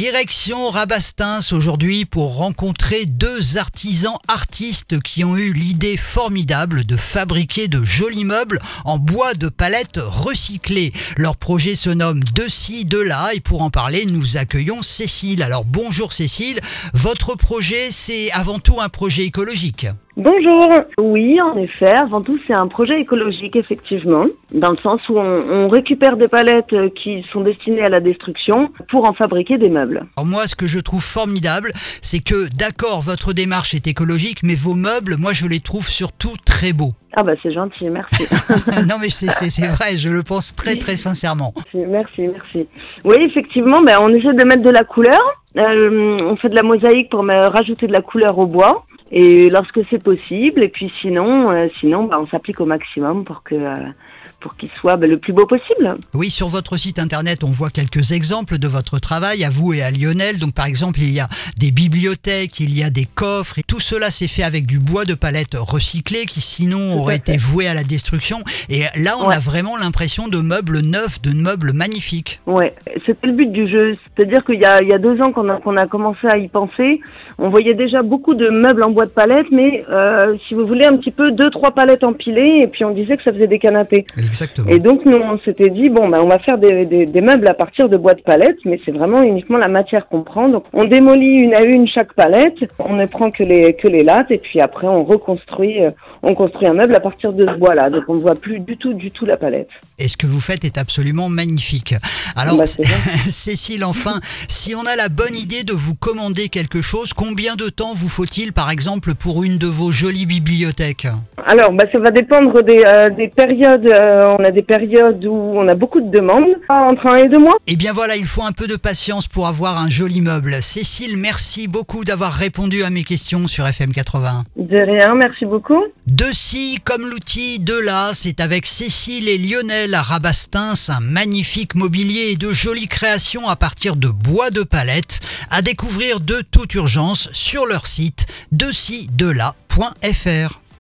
Direction Rabastens aujourd'hui pour rencontrer deux artisans artistes qui ont eu l'idée formidable de fabriquer de jolis meubles en bois de palette recyclé. Leur projet se nomme De ci, de là et pour en parler, nous accueillons Cécile. Alors bonjour Cécile, votre projet c'est avant tout un projet écologique. Bonjour. Oui, en effet, avant tout, c'est un projet écologique, effectivement, dans le sens où on récupère des palettes qui sont destinées à la destruction pour en fabriquer des meubles. Alors moi, ce que je trouve formidable, c'est que d'accord, votre démarche est écologique, mais vos meubles, moi, je les trouve surtout très beaux. Ah bah c'est gentil, merci. Non mais c'est vrai, je le pense très très sincèrement. Merci. Oui, effectivement, on essaie de mettre de la couleur. On fait de la mosaïque pour rajouter de la couleur au bois. Et lorsque c'est possible, et puis sinon, on s'applique au maximum pour qu'il soit le plus beau possible. Oui, sur votre site internet, on voit quelques exemples de votre travail, à vous et à Lionel. Donc par exemple, il y a des bibliothèques, il y a des coffres, et tout cela c'est fait avec du bois de palette recyclé qui sinon aurait été voué à la destruction. Et là, on a vraiment l'impression de meubles neufs, de meubles magnifiques. Ouais, c'était le but du jeu. C'est-à-dire qu'il y a 2 ans qu'on a commencé à y penser. On voyait déjà beaucoup de meubles en bois de palette, mais si vous voulez, un petit peu 2-3 palettes empilées, et puis on disait que ça faisait des canapés. Exactement. Et donc nous on s'était dit on va faire des meubles à partir de bois de palette, mais c'est vraiment uniquement la matière qu'on prend. Donc on démolit une à une chaque palette, on ne prend que les lattes et puis après on construit un meuble à partir de ce bois-là. Donc on ne voit plus du tout la palette. Et ce que vous faites est absolument magnifique. Alors Cécile, enfin, si on a la bonne idée de vous commander quelque chose, combien de temps vous faut-il par exemple pour une de vos jolies bibliothèques ? Alors ça va dépendre des périodes. On a des périodes où on a beaucoup de demandes, entre 1 et 2 mois. Eh bien voilà, il faut un peu de patience pour avoir un joli meuble. Cécile, merci beaucoup d'avoir répondu à mes questions sur FM 81. De rien, merci beaucoup. De ci comme l'outil, de là, c'est avec Cécile et Lionel à Rabastens, un magnifique mobilier et de jolies créations à partir de bois de palette, à découvrir de toute urgence sur leur site decidelà.fr.